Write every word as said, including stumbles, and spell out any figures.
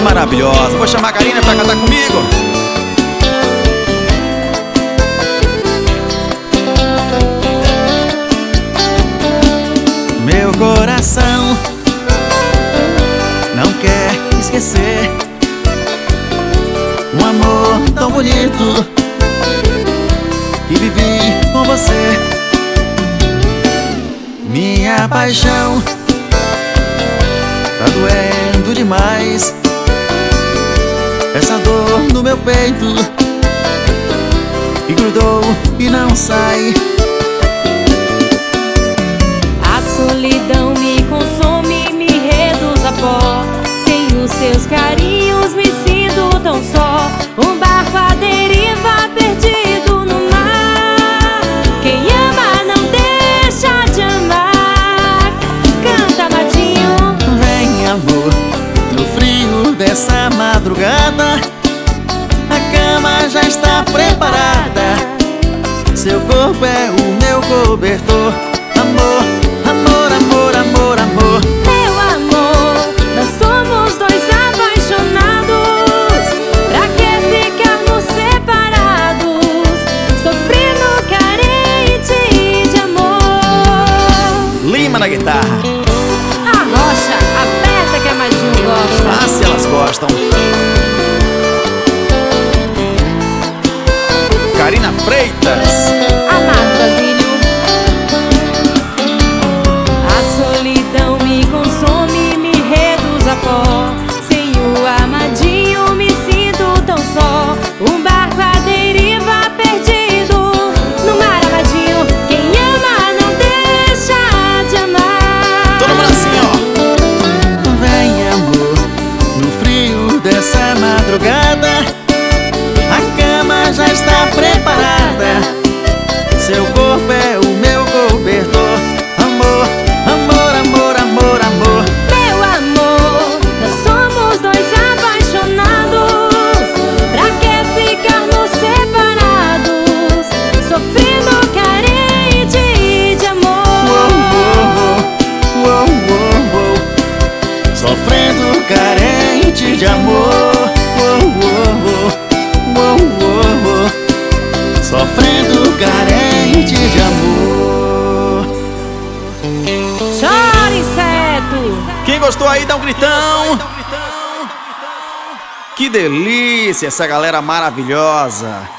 maravilhosa. Vou chamar a Karina pra cantar comigo. Meu coração não quer esquecer um amor tão bonito que vivi com você. Minha paixão tá doendo demais, essa dor no meu peito que grudou e não sai. A solidão me consome, me reduz a pó. Sem os seus carinhos me sinto tão só. Um barco à deriva perdido no mar. Quem ama não deixa de amar. Canta, Amadinho. Vem, amor, no frio dessa madrugada, a cama já está preparada. Seu corpo é o meu cobertor. Amor, amor, amor, amor, amor. Meu amor, nós somos dois apaixonados. Pra que ficarmos separados, sofrendo carente de amor? Lima na guitarra. A rocha, aperta que a Amadinho gosta. Ah, se elas gostam. Karina Freitas. Amado Basílio. A solidão me consome, me reduz a pó. Sem o Amadinho me sinto tão só. Um barco à deriva perdido no mar, Amadinho. Quem ama não deixa de amar. Todo mundo assim, ó. Vem, amor, no frio dessa madrugada, a cama já está preparada. Seu corpo é o meu cobertor. Amor, amor, amor, amor, amor. Meu amor, nós somos dois apaixonados. Pra que ficarmos separados, sofrendo carente de amor? Uou, uou, uou, uou. Sofrendo carente de amor. Uou, uou, uou, uou, uou. Sofrendo carente de amor. Chora, inseto! Quem gostou aí, dá um gritão. Que delícia essa galera maravilhosa.